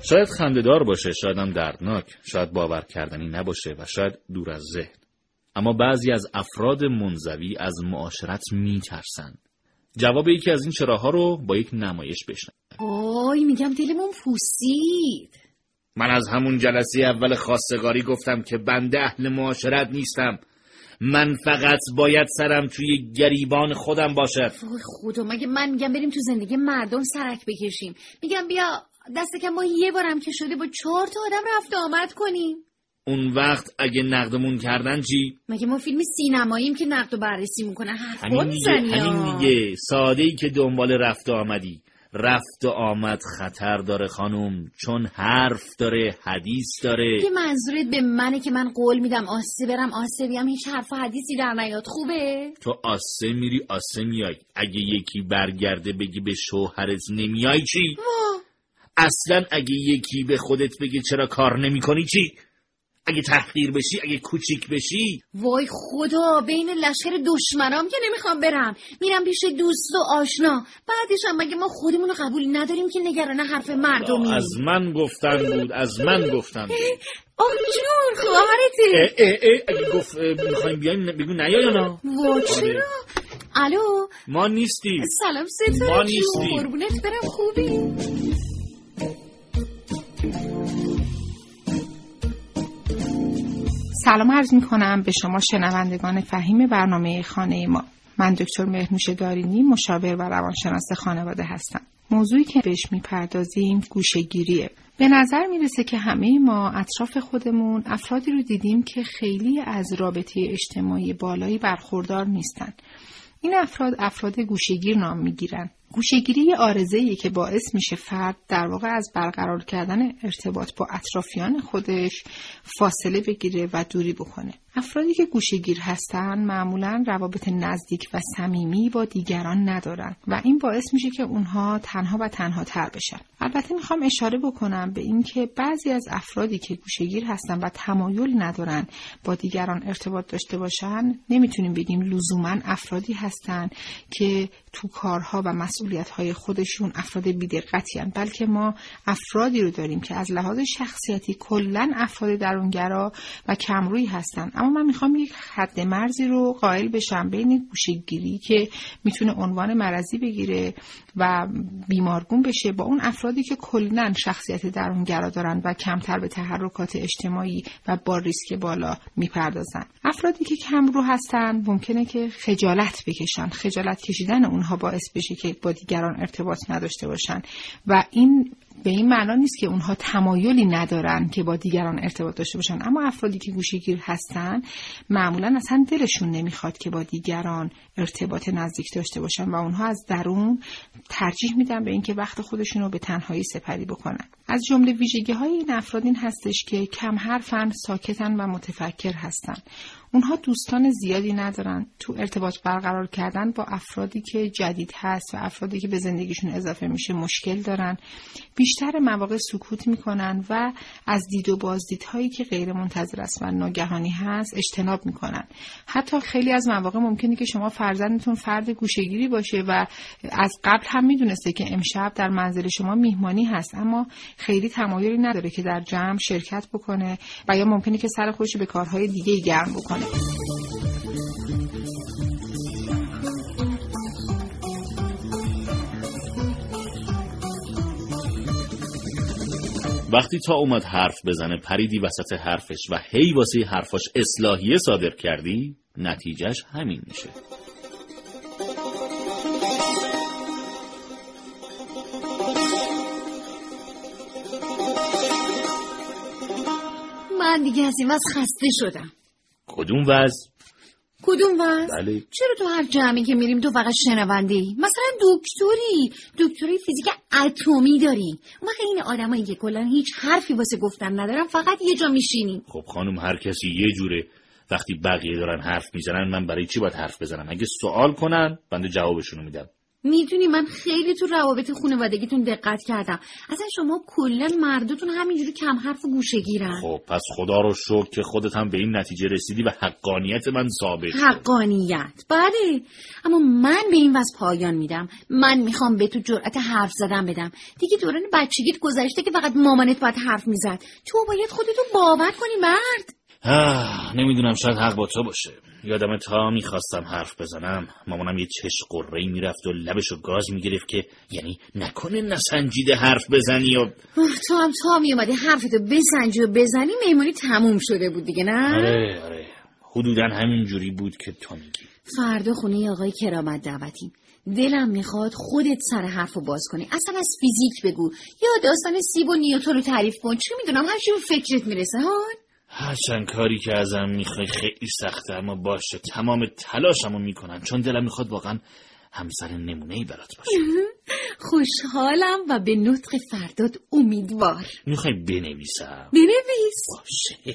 شاید خنده‌دار باشه، شاید هم دردناک، شاید باور کردنی نباشه و شاید دور از ذهن. اما بعضی از افراد منزوی از معاشرت میترسن. جواب یکی از این چراها رو با یک نمایش بشنوید. وای میگم دلمون پوسید. من از همون جلسه اول خواستگاری گفتم که بنده اهل معاشرت نیستم. من فقط باید سرم توی گریبان خودم باشد. وای خدا، مگه من میگم بریم تو زندگی مردم سرک بکشیم؟ میگم بیا دست کم ما یه بارم که شده با 4 تا آدم رفت آمد کنیم. اون وقت اگه نقدمون کردن چی؟ مگه ما فیلم سینماییم که نقد و بررسی میکنه؟ همین دیگه ساده‌ای که دنبال رفت و آمدی. رفت و آمد خطر داره خانم، چون حرف داره، حدیث داره. یه منظورت به منه که من قول میدم آسه برم آسه بیام، هیچ حرف و حدیثی در نیاد؟ خوبه؟ تو آسه میری آسه میای، اگه یکی برگرده بگی به شوهرت نمیای چی؟ اصلا اگه یکی به خودت بگه چرا کار نمی کنی چی؟ اگه تحقیر بشی، اگه کوچیک بشی؟ وای خدا، بین لشکر دشمنام که نمیخوام برم، میرم پیش دوست و آشنا. بعدش هم مگه ما خودمونو قبول نداریم که نگران حرف مردمی؟ از من گفتن بود، از من گفتن بود. آخ جون خواهرته. اگه گفت میخوایم بیایم بگو نیا یا نه؟ وای چرا؟ الو ما نیستیم. سلام ستاره، ما نیستیم. قربونت برم، خوبی؟ سلام عرض می‌کنم به شما شنوندگان فهیم برنامه خانه ما. من دکتر مهرنوش دارینی، مشاور و روانشناس خانواده هستم. موضوعی که بهش میپردازیم گوشه‌گیریه. به نظر میرسه که همه ما اطراف خودمون افرادی رو دیدیم که خیلی از رابطه اجتماعی بالایی برخوردار نیستن. این افراد گوشه‌گیر نام میگیرن. گوشه‌گیری عارضه‌ایه که باعث میشه فرد در واقع از برقرار کردن ارتباط با اطرافیان خودش فاصله بگیره و دوری بکنه. افرادی که گوشه‌گیر هستن معمولاً روابط نزدیک و صمیمی با دیگران ندارن و این باعث میشه که اونها تنها و تنها تر بشن. البته میخوام اشاره بکنم به این که بعضی از افرادی که گوشه‌گیر هستن و تمایل ندارن با دیگران ارتباط داشته باشن، نمیتونیم بگیم لزوماً افرادی هستن که تو کارها و مسئولیت‌های خودشون افراد بی‌دقتی هستن، بلکه ما افرادی رو داریم که از لحاظ شخصیتی کلاً افراد درونگرا و کمرویی هستن. اما من میخوام یک حد مرزی رو قائل بشم بین گوشه‌گیری که میتونه عنوان مرضی بگیره و بیمارگون بشه با اون افرادی که کلاً شخصیت درونگرا دارن و کمتر به تحرکات اجتماعی و با ریسک بالا میپردازن. افرادی که کمرو هستن ممکنه که خجالت بکشن. خجالت کشیدن اونها باعث بشه که با دیگران ارتباط نداشته باشن و این به این معنا نیست که اونها تمایلی ندارن که با دیگران ارتباط داشته باشن. اما افرادی که گوشه‌گیر هستن معمولا اصلا دلشون نمیخواد که با دیگران ارتباط نزدیک داشته باشن و اونها از درون ترجیح میدن به اینکه وقت خودشون رو به تنهایی سپری بکنن. از جمله ویژگی‌های این افراد این هستش که کم حرفن، ساکتن و متفکر هستن. اونها دوستان زیادی ندارن. تو ارتباط برقرار کردن با افرادی که جدید هست و افرادی که به زندگیشون اضافه میشه مشکل دارن. بیشتر مواقع سکوت میکنن و از دید و بازدیدهایی که غیر منتظر است و ناگهانی هست اجتناب میکنن. حتی خیلی از مواقع ممکنه که شما فرزندتون فرد گوشه‌گیری باشه و از قبل هم میدونسته که امشب در منزل شما میهمانی هست، اما خیلی تمایلی نداره که در جمع شرکت بکنه و یا ممکنه که سر خودش به کارهای دیگه گرم بکنه. وقتی تا اومد حرف بزنه پریدی وسط حرفش و هی واسه حرفاش اصلاحیه صادر کردی، نتیجهش همین میشه. من دیگه از این وضع خسته شدم. کدوم وضع؟ بله. چرا تو هر جمعی که میریم تو فقط شنونده‌ای؟ مثلا دکتری فیزیک اتمی داری. اون وقت این آدمایی که کلا هیچ حرفی واسه گفتن ندارن فقط یه جا میشینین. خب خانم هر کسی یه جوره. وقتی بقیه دارن حرف میزنن من برای چی باید حرف بزنم؟ اگه سوال کنن بنده جوابشونو میدم. میدونی من خیلی تو روابط خانوادگیتون دقت کردم. اصلا شما کلا مرداتون همینجوری کم حرف و گوشه‌گیرن. خب پس خدا رو شکر که خودت هم به این نتیجه رسیدی و حقانیت من ثابت شد. حقانیت؟ بله، اما من به این وضع پایان میدم. من میخوام به تو جرأت حرف زدن بدم. دیگه دوران بچگیت گذشته که فقط مامانت باید حرف میزد. تو باید خودتو باور کنی مرد. نمیدونم، شاید حق با تو باشه. یادم تا میخواستم حرف بزنم مامانم یه چش قره‌ای میرفت و لبشو گاز میگرفت که یعنی نکنه نسنجیده حرف بزنی و تو هم تا میومدی حرفتو بسنجی و بزنی میمونی تموم شده بود دیگه، نه؟ آره حدوداً همین جوری بود که تو میگی. فردا خونه آقای کرامت دعوتیم. دلم میخواد خودت سر حرفو باز کنی. اصلا از فیزیک بگو یا داستان سیب و نیوتن رو تعریف کن. چه میدونم هر چی به فکرت میرسه. هرچند کاری که ازم میخوای خیلی سخته، اما باشه تمام تلاشمو میکنم، چون دلم میخواد واقعا همسر نمونه‌ای برات باشه. خوشحالم و به نطق فردات امیدوار. میخوای بنویسم؟ بنویس. باشه.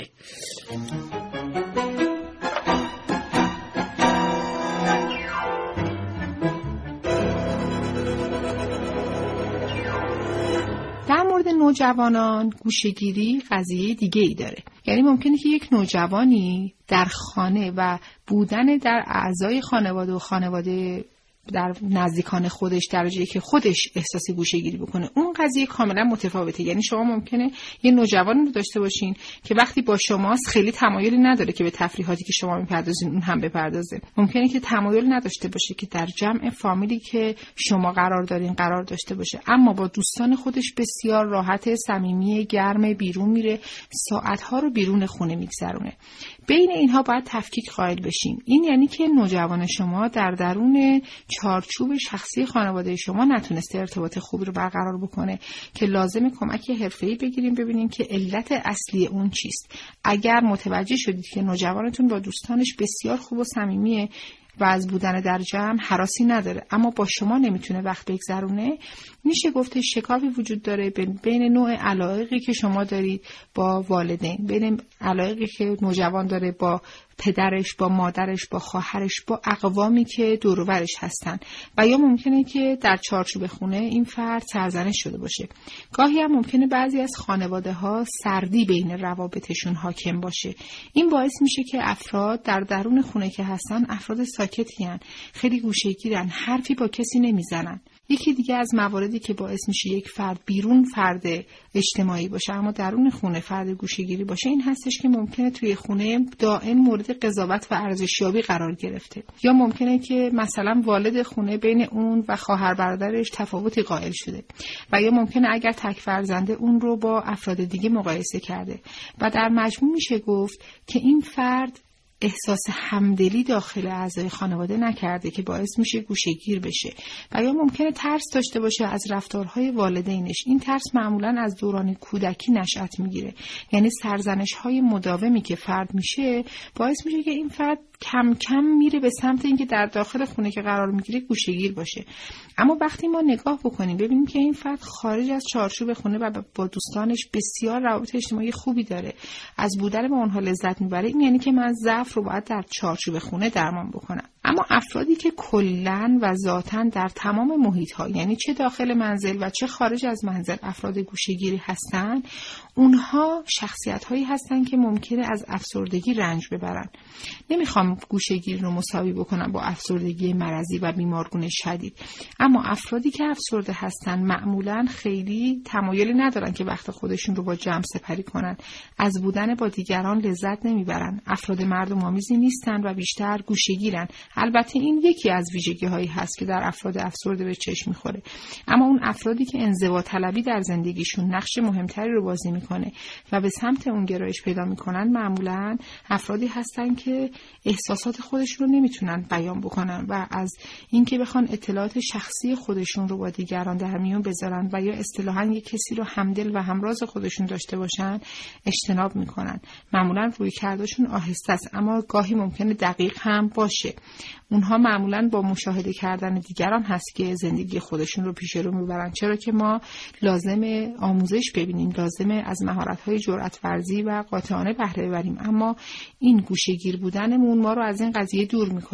در مورد نوجوانان گوشه‌گیری قضیه دیگه ای داره. یعنی ممکنه که یک نوجوانی در خانه و بودن در اعضای خانواده و خانواده در نزدیکان خودش در جایی که خودش احساس گوشه‌گیری بکنه، اون قضیه کاملا متفاوته. یعنی شما ممکنه یه نوجوانی رو داشته باشین که وقتی با شماست خیلی تمایلی نداره که به تفریحاتی که شما میپردازین اون هم بپردازه. ممکنه که تمایل نداشته باشه که در جمع فامیلی که شما قرار دارین قرار داشته باشه، اما با دوستان خودش بسیار راحت، صمیمی، گرم، بیرون میره، ساعت‌ها رو بیرون خونه میگذرونه. بین اینها باید تفکیک قائل بشین. این یعنی که نوجوان شما در درون چارچوب شخصی خانواده شما نتونسته ارتباط خوبی رو برقرار بکنه که لازم کمک حرفه‌ای بگیریم ببینیم که علت اصلی اون چیست. اگر متوجه شدید که نوجوانتون با دوستانش بسیار خوب و صمیمیه و از بودن در جمع هراسی نداره اما با شما نمیتونه وقت بگذرونه، میشه گفته شکافی وجود داره بین نوع علایقی که شما دارید با والدین، بین علایقی که نوجوان داره با پدرش، با مادرش، با خواهرش، با اقوامی که دور و برش هستن، و یا ممکنه که در چارچوب خونه این فرد سرزنش شده باشه. گاهی هم ممکنه بعضی از خانواده ها سردی بین روابطشون حاکم باشه. این باعث میشه که افراد در درون خونه که هستن افراد ساکتی هن، خیلی گوشه‌گیرن، حرفی با کسی نمیزنن. یکی دیگه از مواردی که باعث میشه یک فرد بیرون فرد اجتماعی باشه اما درون خونه فرد گوشه‌گیری باشه این هستش که ممکنه توی خونه دائم مورد قضاوت و ارزشیابی قرار گرفته، یا ممکنه که مثلا والد خونه بین اون و خواهر برادرش تفاوتی قائل شده، و یا ممکنه اگر تک فرزنده اون رو با افراد دیگه مقایسه کرده و در مجموع میشه گفت که این فرد احساس همدلی داخل اعضای خانواده نکرده که باعث میشه گوشه‌گیر بشه، و یا ممکنه ترس داشته باشه از رفتارهای والدینش. این ترس معمولاً از دوران کودکی نشأت میگیره، یعنی سرزنش‌های مداومی که فرد میشه باعث میشه که این فرد کم کم میره به سمت اینکه در داخل خونه که قرار میگیره گوشه‌گیر باشه. اما وقتی ما نگاه بکنیم ببینیم که این فرد خارج از چارچوب خونه و با دوستانش بسیار روابط اجتماعی خوبی داره، از بودن با اونها لذت میبره، این یعنی که من ضعف رو باید در چارچوب خونه درمان بکنم. اما افرادی که کلاً و ذاتاً در تمام محیط‌ها، یعنی چه داخل منزل و چه خارج از منزل، افراد گوشه‌گیری هستن، اونها شخصیت‌هایی هستن که ممکنه از افسردگی رنج ببرن. نمیخوام گوشه‌گیری رو مساوی بکنم با افسردگی مرضی و بیمارگونه شدید، اما افرادی که افسرده هستن معمولاً خیلی تمایلی ندارن که وقت خودشون رو با جمع سپری کنن، از بودن با دیگران لذت نمیبرن، افراد مردم‌آمیزی نیستن و بیشتر گوشه‌گیرن. البته این یکی از ویژگی‌هایی هست که در افراد افسرده به چشم می‌خوره، اما اون افرادی که انزوا طلبی در زندگیشون نقش مهمتری رو بازی می‌کنه و به سمت اون گرایش پیدا می‌کنن، معمولاً افرادی هستن که احساسات خودشون رو نمیتونن بیان بکنن و از اینکه بخوان اطلاعات شخصی خودشون رو با دیگران در میون بذارن و یا اصطلاحاً یک کسی رو همدل و همراز خودشون داشته باشن اجتناب می‌کنن. معمولاً رویکردشون آهسته است اما گاهی ممکنه دقیق هم باشه. اونها معمولاً با مشاهده کردن دیگران هست که زندگی خودشون رو پیش رو میبرن، چرا که ما لازمه آموزش ببینیم، لازمه از مهارت‌های جرأت ورزی و قاطعانه بهره ببریم، اما این گوشه‌گیر بودنمون ما رو از این قضیه دور میکنه.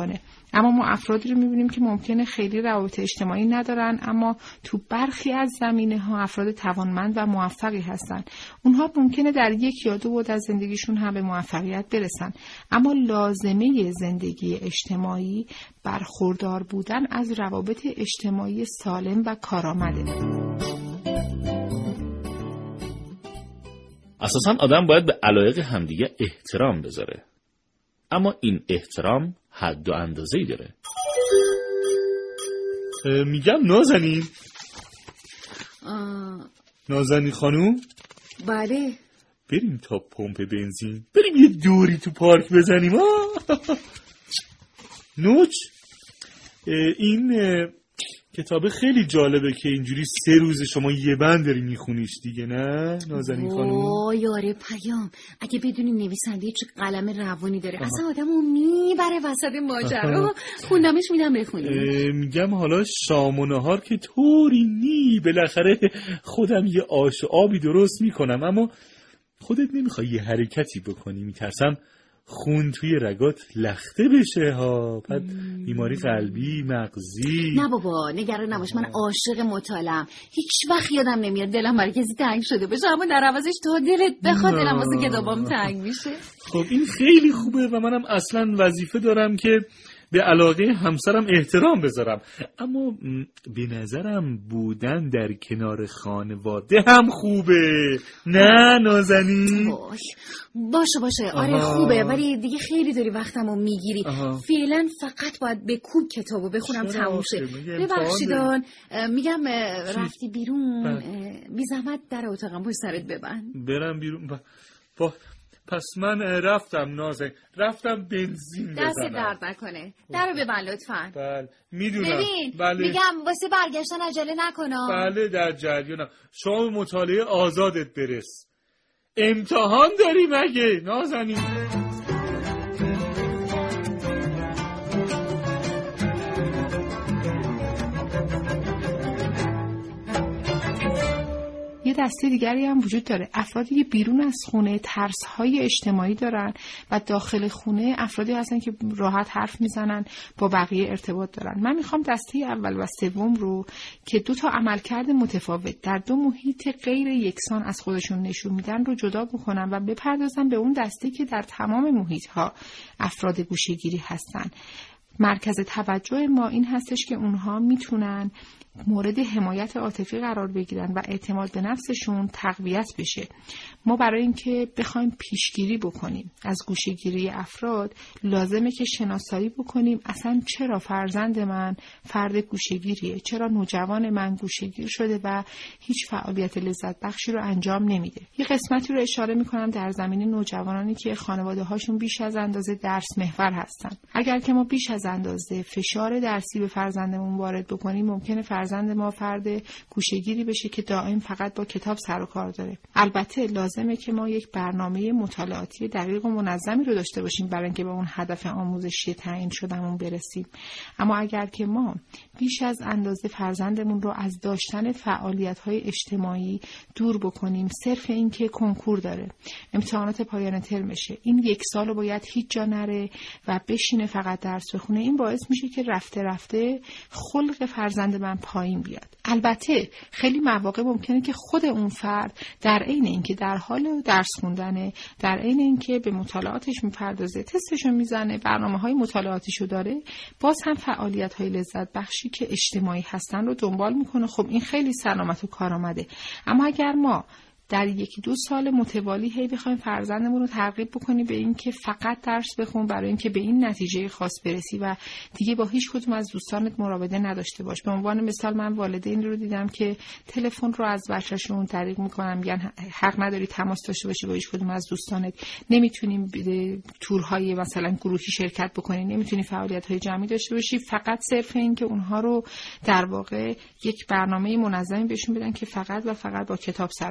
اما ما افرادی رو می‌بینیم که ممکنه خیلی روابط اجتماعی ندارن، اما تو برخی از زمینه‌ها افراد توانمند و موفقی هستن. اونها ممکنه در یک یا دو بعد از زندگیشون هم به موفقیت برسن، اما لازمه زندگی اجتماعی برخوردار بودن از روابط اجتماعی سالم و کارآمده. اساساً آدم باید به علایق همدیگه احترام بذاره، اما این احترام حد و اندازه‌ای داره. میگم نازنین. نازنین خانوم؟ بله. بریم تا پمپ بنزین، بریم یه دوری تو پارک بزنیم. نوچ، این کتاب خیلی جالبه که اینجوری 3 روز شما یه بند داری میخونیش دیگه، نه نازنین خانم؟ وای یاره پیام، اگه بدونی نویسنده چه قلم روانی داره اصلا آدمو میبره وسط ماجرا. خوندمش میدم بخونی. میگم حالا شام و نهار که طوری نی، بالاخره خودم یه آش و آبی درست میکنم، اما خودت نمیخوای یه حرکتی بکنی؟ میترسم خون توی رگات لخته بشه ها، بعد بیماری قلبی، مغزی. نه بابا نگران نباش، من عاشق مطالعه‌ام، هیچ وقت یادم نمیاد دلم برای کسی تنگ شده باشه، اما در عوضش تا دلت بخواد دلم واسه کتابام تنگ میشه. خب این خیلی خوبه و منم اصلا وظیفه دارم که به علاقه همسرم احترام بذارم، اما به نظرم بودن در کنار خانواده هم خوبه، نه نازنین؟ باشه آره خوبه، ولی دیگه خیلی داری وقتمو میگیری. فعلا فقط باید به کوب کتابو بخونم تموم شه. ببخشیدان میگم رفتی بیرون، بی زحمت در اتاقم پشت سرت ببند. برم بیرون؟ پس من رفتم نازنین، رفتم بنزین بزنم. دست درد نکنه، درو ببند لطفاً. بله میدونم. ببین بله. میگم واسه برگشتن عجله نکنم. بله در جریانم. شما به مطالعه آزادت برس. امتحان داری مگه نازنین؟ یه دسته دیگری هم وجود داره، افرادی که بیرون از خونه ترس‌های اجتماعی دارن و داخل خونه افرادی هستن که راحت حرف میزنن، با بقیه ارتباط دارن. من میخوام دسته اول و سوم رو که 2 تا عملکرد متفاوت در 2 محیط غیر یکسان از خودشون نشون میدن رو جدا بکنم و بپردازم به اون دسته که در تمام محیط‌ها افراد گوشه‌گیری هستن. مرکز توجه ما این هستش که اونها میتونن مورد حمایت عاطفی قرار بگیرن و اعتماد به نفسشون تقویت بشه. ما برای اینکه بخوایم پیشگیری بکنیم از گوشه‌گیری افراد لازمه که شناسایی بکنیم اصلا چرا فرزند من فرد گوشه‌گیریه، چرا نوجوان من گوشه‌گیر شده و هیچ فعالیت لذت بخشی رو انجام نمیده. یه قسمتی رو اشاره میکنم در زمینه نوجوانانی که خانواده هاشون بیش از اندازه درس محور هستن. اگر که ما بیش از اندازه فشار درسی به فرزندمون وارد بکنیم ممکنه فرزند ما فرد گوشه‌گیری بشه که دائم فقط با کتاب سر و کار داره. البته لازمه که ما یک برنامه مطالعاتی دقیق و منظمی رو داشته باشیم برای اینکه به اون هدف آموزشی تعیین شدهمون برسیم. اما اگر که ما بیش از اندازه فرزندمون رو از داشتن فعالیت‌های اجتماعی دور بکنیم، صرف این که کنکور داره، امتحانات پایان ترمشه، این 1 سال رو باید هیچ جا نره و بشینه فقط درس بخونه، این باعث میشه که رفته رفته خلق فرزند من پایین بیاد. البته خیلی مواقع ممکنه که خود اون فرد در عین اینکه در حال درس خوندنه، در عین اینکه به مطالعاتش میپردازه، تستشو میزنه، برنامه‌های مطالعاتیشو داره، باز هم فعالیت‌های لذت بخشی که اجتماعی هستن رو دنبال میکنه. خب این خیلی سلامت و کارآمده. اما اگر ما در 1-2 سال متوالی هی بخوایم فرزندمون رو ترغیب بکنیم به این که فقط درس بخون برای اینکه به این نتیجه خاص برسی و دیگه با هیچ کدوم از دوستانت مراوده نداشته باش. به عنوان مثال من والدین رو دیدم که تلفن رو از بچه‌شون دریغ میکنن، میگن حق نداری تماس داشته باشی با هیچ کدوم از دوستانت، نمیتونیم تورهای مثلا گروهی شرکت بکنی، نمیتونی فعالیت‌های جمعی داشته باشی، فقط صرف این که اونها رو در واقع یک برنامه منظمی بهشون بدن که فقط و فقط با کتاب سر و کار داشته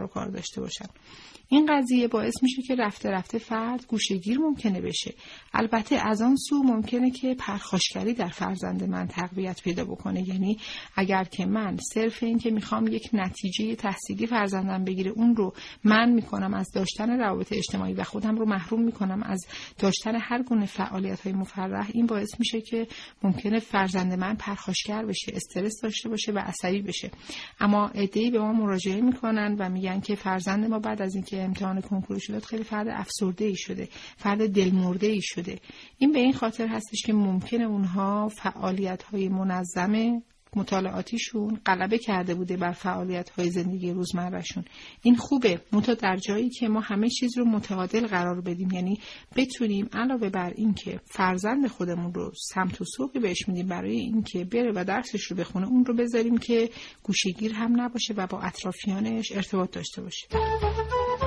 داشته باشن. این قضیه باعث میشه که رفته رفته فرد گوشه‌گیر ممکنه بشه. البته از آن سو ممکنه که پرخاشگری در فرزند من تقویت پیدا بکنه. یعنی اگر که من صرف این که میخوام یک نتیجه تحصیلی فرزندم بگیره اون رو من میکنم از داشتن روابط اجتماعی و خودم رو محروم میکنم از داشتن هر گونه فعالیت‌های مفرح، این باعث میشه که ممکنه فرزند من پرخاشگر بشه، استرس داشته باشه و عصبی بشه. اما عده‌ای به ما مراجعه میکنن و میگن که فرزند ما بعد از اینکه امتحان کنکور شده خیلی فرد افسرده‌ای شده، فرد دلمرده‌ای شده. این به این خاطر هستش که ممکنه اونها فعالیت‌های منظم مطالعاتیشون غلبه کرده بوده بر فعالیت‌های زندگی روزمرهشون. این خوبه، منتها در جایی که ما همه چیز رو متعادل قرار بدیم، یعنی بتونیم علاوه بر این که فرزند خودمون رو سمت و سوقی بهش میدیم برای این که بره و درسش رو بخونه، اون رو بذاریم که گوشه‌گیر هم نباشه و با اطرافیانش ارتباط داشته باشه.